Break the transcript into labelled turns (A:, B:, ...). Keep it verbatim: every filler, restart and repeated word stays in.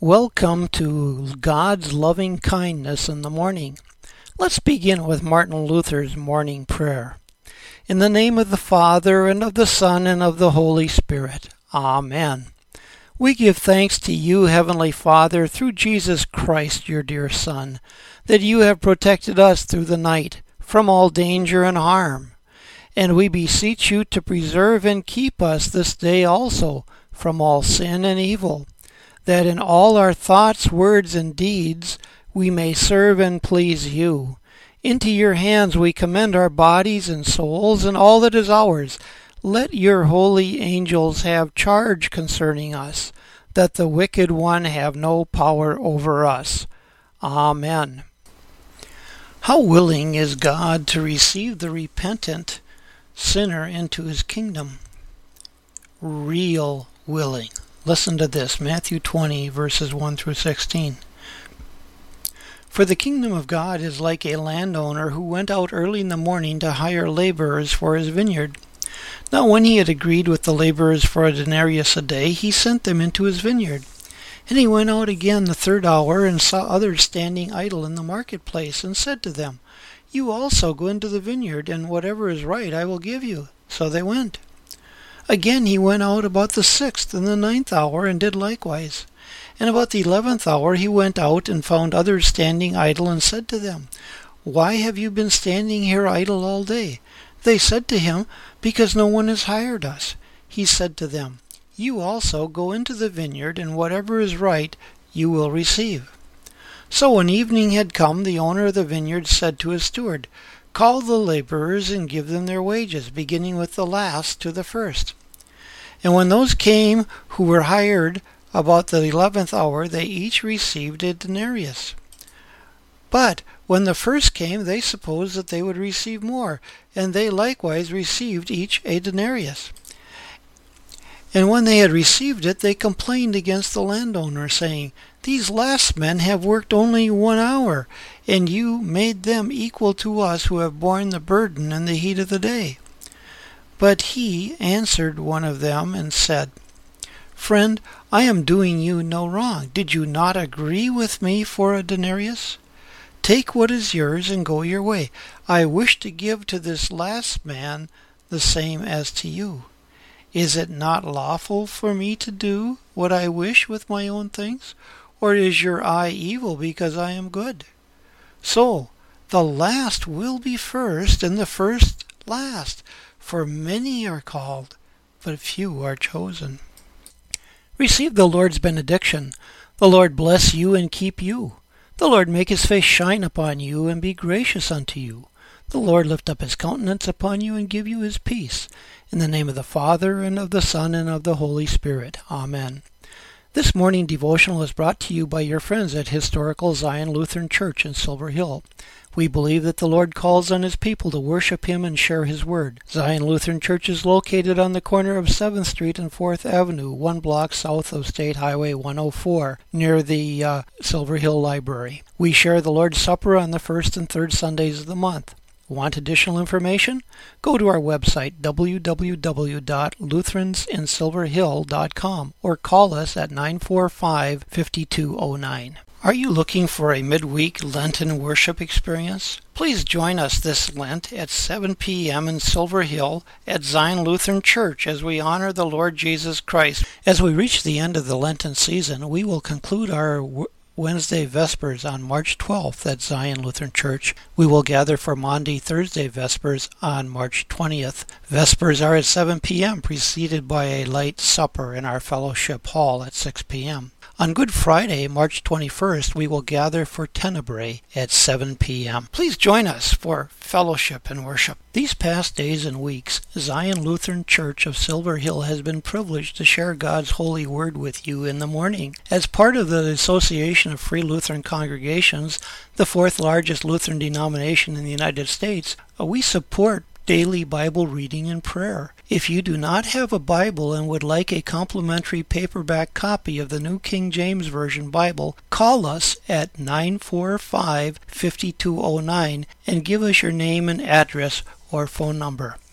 A: Welcome to God's loving kindness in the morning. Let's begin with Martin Luther's morning prayer. In the name of the Father, and of the Son, and of the Holy Spirit. Amen. We give thanks to you, Heavenly Father, through Jesus Christ, your dear Son, that you have protected us through the night from all danger and harm. And we beseech you to preserve and keep us this day also from all sin and evil, that in all our thoughts, words, and deeds we may serve and please you. Into your hands we commend our bodies and souls and all that is ours. Let your holy angels have charge concerning us, that the wicked one have no power over us. Amen. How willing is God to receive the repentant sinner into his kingdom? Real willing. Listen to this, Matthew twenty, verses one through sixteen. For the kingdom of God is like a landowner who went out early in the morning to hire laborers for his vineyard. Now when he had agreed with the laborers for a denarius a day, he sent them into his vineyard. And he went out again the third hour, and saw others standing idle in the marketplace, and said to them, You also go into the vineyard, and whatever is right I will give you. So they went. Again he went out about the sixth and the ninth hour, and did likewise. And about the eleventh hour he went out, and found others standing idle, and said to them, Why have you been standing here idle all day? They said to him, Because no one has hired us. He said to them, You also go into the vineyard, and whatever is right you will receive. So when evening had come, the owner of the vineyard said to his steward, Call the laborers and give them their wages, beginning with the last to the first. And when those came who were hired about the eleventh hour, they each received a denarius. But when the first came, they supposed that they would receive more, and they likewise received each a denarius. And when they had received it, they complained against the landowner, saying, These last men have worked only one hour, and you made them equal to us who have borne the burden and the heat of the day. But he answered one of them and said, Friend, I am doing you no wrong. Did you not agree with me for a denarius? Take what is yours and go your way. I wish to give to this last man the same as to you. Is it not lawful for me to do what I wish with my own things? Or is your eye evil because I am good? So, the last will be first, and the first last. For many are called, but few are chosen. Receive the Lord's benediction. The Lord bless you and keep you. The Lord make his face shine upon you and be gracious unto you. The Lord lift up his countenance upon you and give you his peace. In the name of the Father, and of the Son, and of the Holy Spirit. Amen. This morning devotional is brought to you by your friends at Historical Zion Lutheran Church in Silver Hill. We believe that the Lord calls on his people to worship him and share his word. Zion Lutheran Church is located on the corner of seventh Street and fourth Avenue, one block south of State Highway one oh four, near the uh, Silver Hill Library. We share the Lord's Supper on the first and third Sundays of the month. Want additional information? Go to our website, w w w dot lutherans in silver hill dot com, or call us at nine four five, five two zero nine. Are you looking for a midweek Lenten worship experience? Please join us this Lent at seven p.m. in Silver Hill at Zion Lutheran Church as we honor the Lord Jesus Christ. As we reach the end of the Lenten season, we will conclude our Wednesday Vespers on March twelfth at Zion Lutheran Church. We will gather for Maundy Thursday Vespers on March twentieth. Vespers are at seven p.m., preceded by a light supper in our fellowship hall at six p.m. On Good Friday, March twenty-first, we will gather for Tenebrae at seven p.m. Please join us for fellowship and worship. These past days and weeks, Zion Lutheran Church of Silver Hill has been privileged to share God's holy word with you in the morning. As part of the Association of Free Lutheran Congregations, the fourth largest Lutheran denomination in the United States, we support daily Bible reading and prayer. If you do not have a Bible and would like a complimentary paperback copy of the New King James Version Bible, call us at nine four five, five two zero nine and give us your name and address or phone number.